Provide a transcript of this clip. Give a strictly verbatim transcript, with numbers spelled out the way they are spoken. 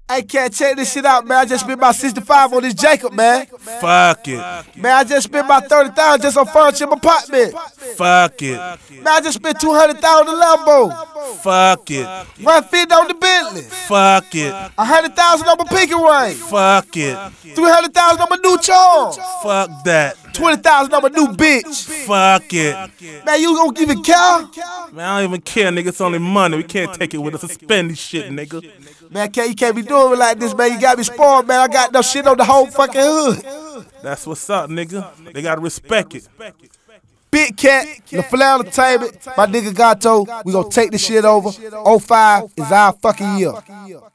I can't check this shit out, man. I just spent about sixty-five on this Jacob, man. Fuck it. Man, I just spent about thirty thousand just on furniture in my apartment. Fuck it. Man, I just spent two hundred thousand on the Lambo. Fuck it. one fifty on the Bentley. Fuck it. one hundred thousand on my pinky ring. Fuck it. three hundred thousand on my new charm. Fuck that. twenty thousand on my new bitch. Fuck it. Man, you don't even care? Man, I don't even care, nigga. It's only money. We can't take it with us. Suspend this shit, nigga. Man, can't, you can't be doing it like this, man. You got me spoiled, man. I got no shit on the whole fucking hood. That's what's up, nigga. They gotta respect it. Big Cat, the Flannel Entertainment, my nigga Gato. We gonna take this shit over. oh five is our fucking year.